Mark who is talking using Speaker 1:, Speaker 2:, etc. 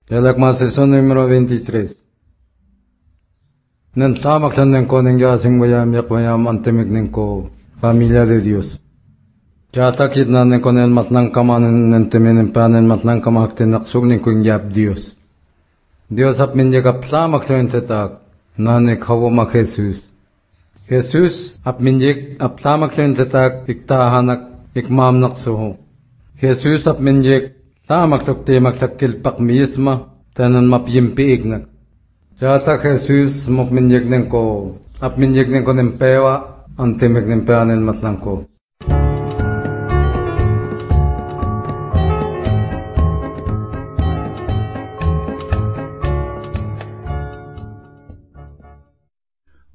Speaker 1: Sesión número 23. Nen tamaklan nen ko nen yasing bayam yak bayam antemik nen ko familia de Dios. Jata kit na nen ko nen matlang kamanen nen temenen panen matlang kamakte naksug nen ko yap Dios. Dios ap minje kap tamaklan tetak nane kawo mak Jesus. Jesus ap minje ap tamaklan tetak iktahanak ikmam naksuho. Jesus ap minje tamaktok te maklakil pak misma tanan mapyimpi ignak. Jasa Jesus mok minjek nen ko ap minjek nen ko nen pewa antemik nen peanen matlang ko.